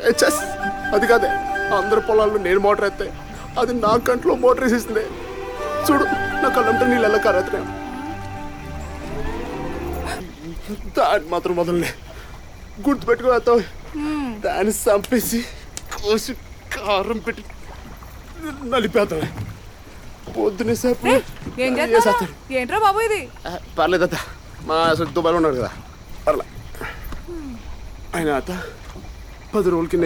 Chess అది కాదే, అందరి పొలాల్లో నేను మోటార్ ఎత్తే అది నా కంట్లో మోటార్ వేసేసింది. చూడు నా కళ్ళంటే నీళ్ళు ఎలా కారేస్తున్నాయి. దాన్ని మాత్రం వదలలే, గుర్తుపెట్టుకోతావు. దాన్ని చంపేసి కోసి కారం పెట్టి నలిపేతావు. పొద్దునే సేపు ఏంట్రా బాబు ఇది? పర్లేదత్త, మా దుబాయ్లో ఉన్నాడు కదా, పర్లే. ఆయన అత్త 10 రోజులకి